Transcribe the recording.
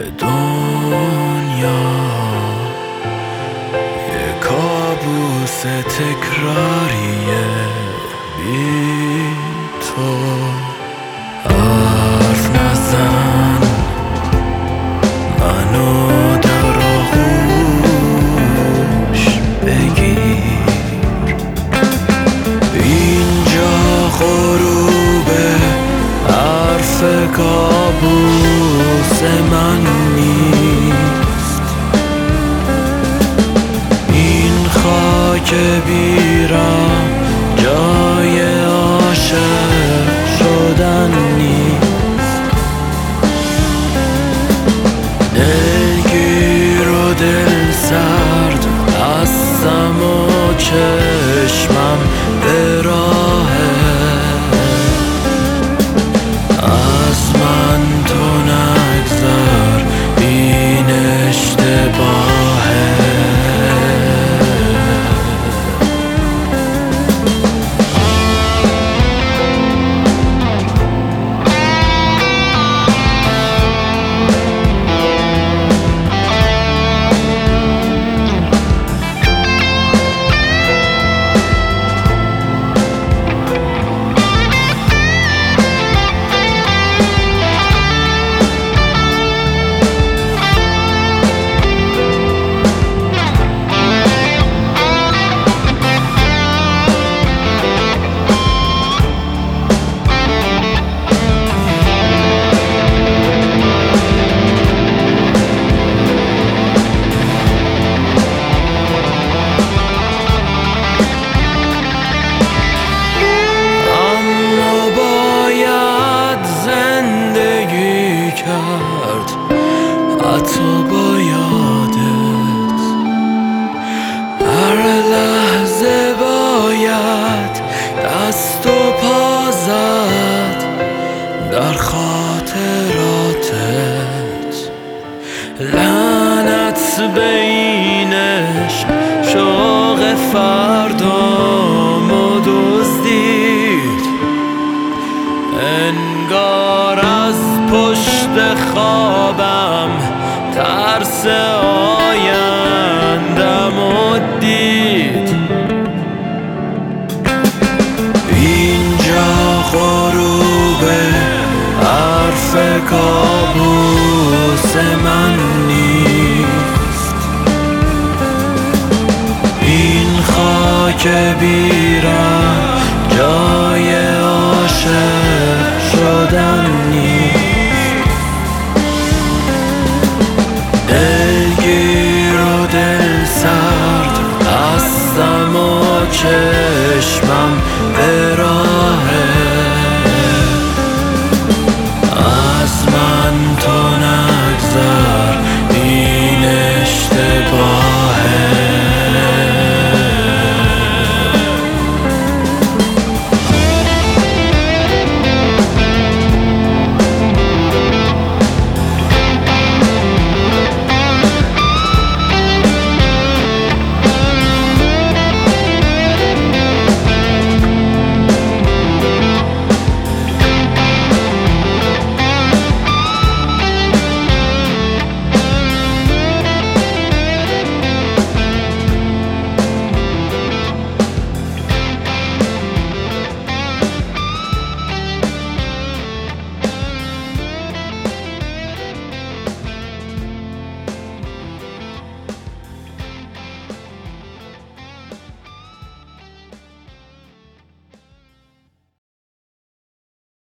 دنیا یه کابوس تکراریه بی تو. حرف نزن منو در آغوش بگیر، اینجا غروبه حرف کابوس من نیست. این خاک بیرام جای عاشق شدن نیست. دلگیر و دل سرد هستم و چشمم به راهه، از من تو نگذر این اشتباهه. حتی با یادت هر لحظه باید دست و پا زد در خاطراتت. لعنت به این عشق شوق فردامو دزدید، انگار از پشت خوابم ترس آینده‌مو دید. اینجا غروبه حرف کابوس من نیست. این خاک بی